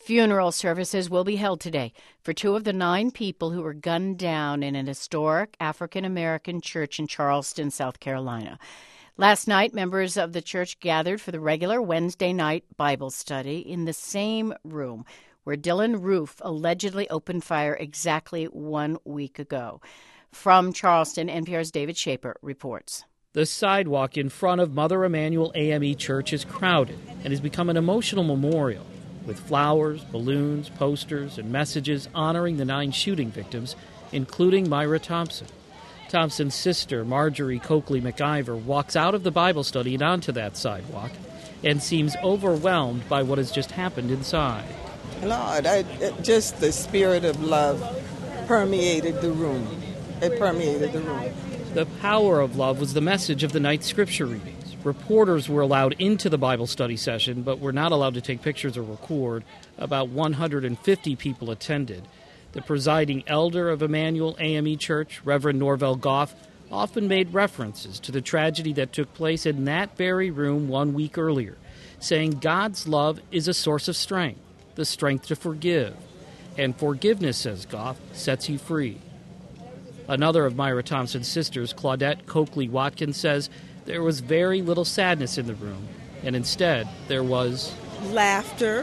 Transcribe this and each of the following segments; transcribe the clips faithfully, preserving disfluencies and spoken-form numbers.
Funeral services will be held today for two of the nine people who were gunned down in an historic African-American church in Charleston, South Carolina. Last night, members of the church gathered for the regular Wednesday night Bible study in the same room where Dylann Roof allegedly opened fire exactly one week ago. From Charleston, N P R's David Shaper reports. The sidewalk in front of Mother Emanuel A M E Church is crowded and has become an emotional memorial, with flowers, balloons, posters, and messages honoring the nine shooting victims, including Myra Thompson. Thompson's sister, Marjorie Coakley McIver, walks out of the Bible study and onto that sidewalk and seems overwhelmed by what has just happened inside. Lord, I, it, just the spirit of love permeated the room. It permeated the room. The power of love was the message of the night's scripture readings. Reporters were allowed into the Bible study session, but were not allowed to take pictures or record. About one hundred fifty people attended. The presiding elder of Emanuel A M E Church, Reverend Norvell Goff, often made references to the tragedy that took place in that very room one week earlier, saying God's love is a source of strength, the strength to forgive. And forgiveness, says Goff, sets you free. Another of Myra Thompson's sisters, Claudette Coakley Watkins, says there was very little sadness in the room, and instead there was laughter,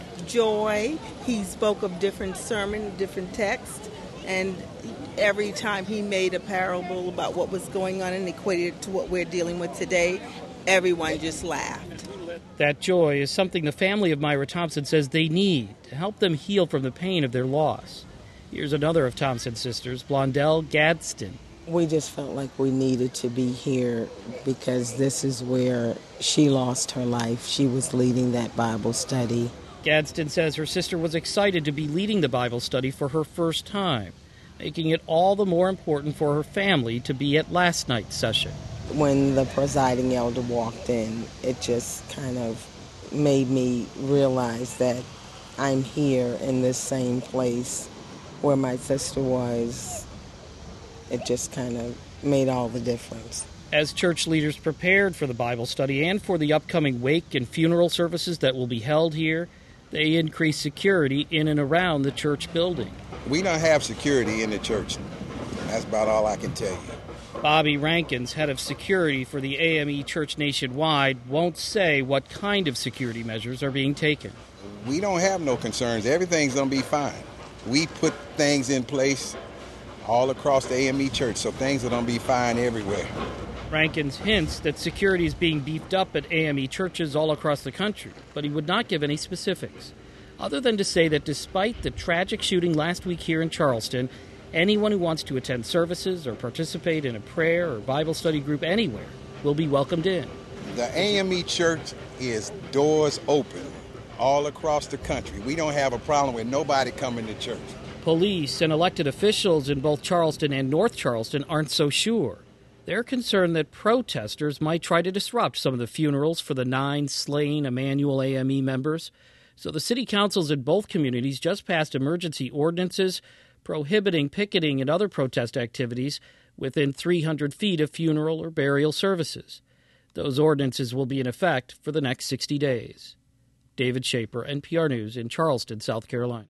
joy. He spoke of different sermons, different texts, and every time he made a parable about what was going on and equated it to what we're dealing with today, everyone just laughed. That joy is something the family of Myra Thompson says they need to help them heal from the pain of their loss. Here's another of Thompson's sisters, Blondell Gadsden. We just felt like we needed to be here because this is where she lost her life. She was leading that Bible study. Gadsden says her sister was excited to be leading the Bible study for her first time, making it all the more important for her family to be at last night's session. When the presiding elder walked in, it just kind of made me realize that I'm here in this same place where my sister was. It just kind of made all the difference. As church leaders prepared for the Bible study and for the upcoming wake and funeral services that will be held here, they increased security in and around the church building. We don't have security in the church. That's about all I can tell you. Bobby Rankins, head of security for the A M E Church nationwide, won't say what kind of security measures are being taken. We don't have no concerns. Everything's going to be fine. We put things in place all across the A M E Church, so things are going to be fine everywhere. Rankins hints that security is being beefed up at A M E churches all across the country, but he would not give any specifics, other than to say that despite the tragic shooting last week here in Charleston, anyone who wants to attend services or participate in a prayer or Bible study group anywhere will be welcomed in. The A M E Church is doors open all across the country. We don't have a problem with nobody coming to church. Police and elected officials in both Charleston and North Charleston aren't so sure. They're concerned that protesters might try to disrupt some of the funerals for the nine slain Emanuel A M E members. So the city councils in both communities just passed emergency ordinances prohibiting picketing and other protest activities within three hundred feet of funeral or burial services. Those ordinances will be in effect for the next sixty days. David Shaper, N P R News in Charleston, South Carolina.